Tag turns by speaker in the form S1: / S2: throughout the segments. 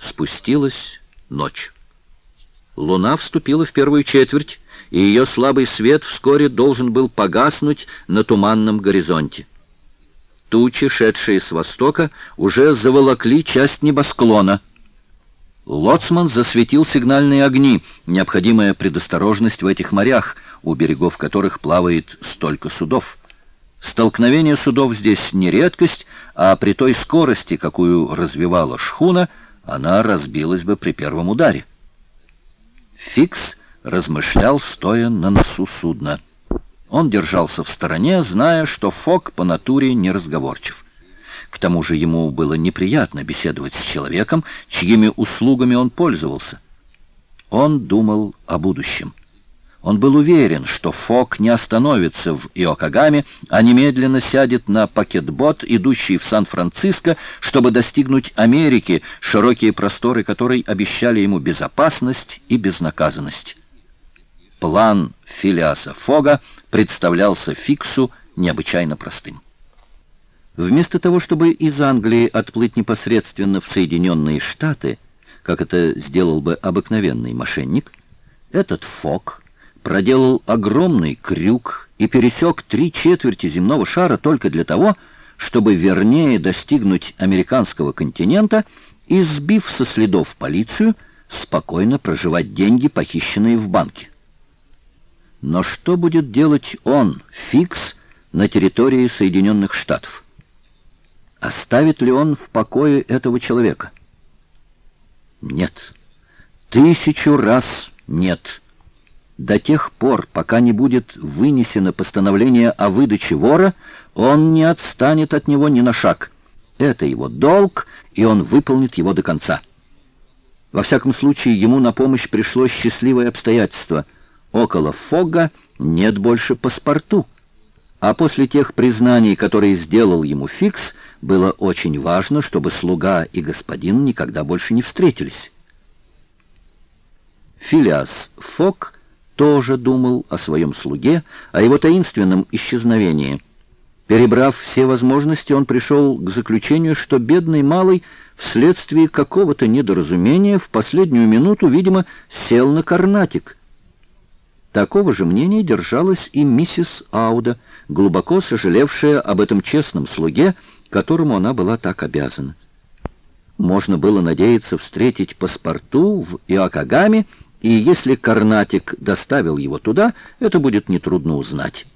S1: Спустилась ночь. Луна вступила в первую четверть, и ее слабый свет вскоре должен был погаснуть на туманном горизонте. Тучи, шедшие с востока, уже заволокли часть небосклона. Лоцман засветил сигнальные огни, необходимая предосторожность в этих морях, у берегов которых плавает столько судов. Столкновение судов здесь не редкость, а при той скорости, какую развивала шхуна, она разбилась бы при первом ударе. Фикс размышлял, стоя на носу судна. Он держался в стороне, зная, что Фок по натуре неразговорчив. К тому же ему было неприятно беседовать с человеком, чьими услугами он пользовался. Он думал о будущем. Он был уверен, что Фок не остановится в Иокогаме, а немедленно сядет на пакетбот, идущий в Сан-Франциско, чтобы достигнуть Америки, широкие просторы которой обещали ему безопасность и безнаказанность. План Филиаса Фога представлялся Фиксу необычайно простым. Вместо того, чтобы из Англии отплыть непосредственно в Соединенные Штаты, как это сделал бы обыкновенный мошенник, этот Фог проделал огромный крюк и пересек 3/4 земного шара только для того, чтобы вернее достигнуть американского континента и, сбив со следов полицию, спокойно проживать деньги, похищенные в банке. Но что будет делать он, Фикс, на территории Соединенных Штатов? Оставит ли он в покое этого человека? Нет. 1000 раз нет. До тех пор, пока не будет вынесено постановление о выдаче вора, он не отстанет от него ни на шаг. Это его долг, и он выполнит его до конца. Во всяком случае, ему на помощь пришло счастливое обстоятельство. Около Фога нет больше паспорту. А после тех признаний, которые сделал ему Фикс, было очень важно, чтобы слуга и господин никогда больше не встретились. Филиас Фог тоже думал о своем слуге, о его таинственном исчезновении. Перебрав все возможности, он пришел к заключению, что бедный малый вследствие какого-то недоразумения в последнюю минуту, видимо, сел на карнатик. Такого же мнения держалась и миссис Ауда, глубоко сожалевшая об этом честном слуге, которому она была так обязана. Можно было надеяться встретить паспорту в Иокогаме, и если карнатик доставил его туда, это будет нетрудно узнать.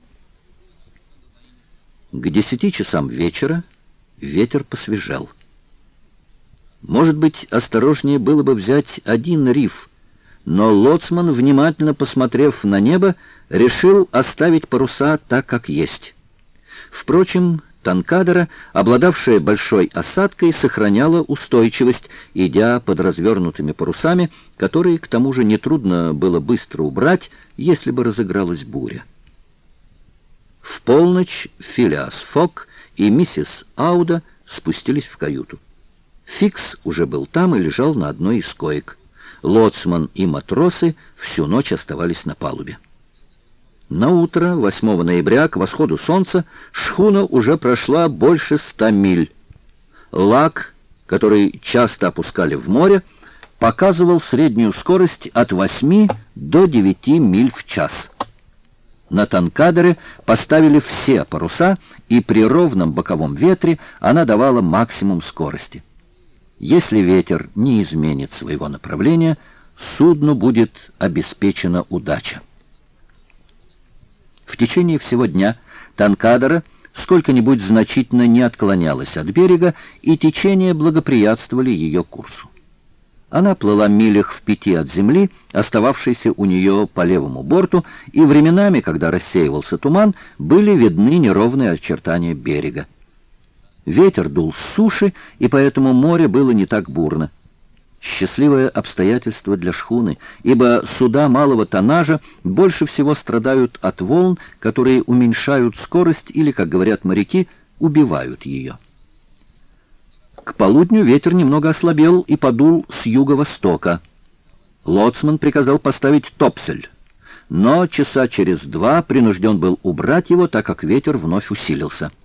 S1: К 10 часам вечера ветер посвежел. Может быть, осторожнее было бы взять один риф, но лоцман, внимательно посмотрев на небо, решил оставить паруса так, как есть. Впрочем, Танкадера, обладавшая большой осадкой, сохраняла устойчивость, идя под развернутыми парусами, которые, к тому же, нетрудно было быстро убрать, если бы разыгралась буря. В полночь Филиас Фог и миссис Ауда спустились в каюту. Фикс уже был там и лежал на одной из коек. Лоцман и матросы всю ночь оставались на палубе. Наутро, 8 ноября, к восходу солнца, шхуна уже прошла больше 100 миль. Лаг, который часто опускали в море, показывал среднюю скорость от 8 до 9 миль в час. На Танкадере поставили все паруса, и при ровном боковом ветре она давала максимум скорости. Если ветер не изменит своего направления, судну будет обеспечена удача. В течение всего дня Танкадера сколько-нибудь значительно не отклонялась от берега, и течения благоприятствовали ее курсу. Она плыла милях в 5 от земли, остававшейся у нее по левому борту, и временами, когда рассеивался туман, были видны неровные очертания берега. Ветер дул с суши, и поэтому море было не так бурно. Счастливое обстоятельство для шхуны, ибо суда малого тоннажа больше всего страдают от волн, которые уменьшают скорость или, как говорят моряки, убивают ее. К полудню ветер немного ослабел и подул с юго-востока. Лоцман приказал поставить топсель, но часа через 2 принужден был убрать его, так как ветер вновь усилился.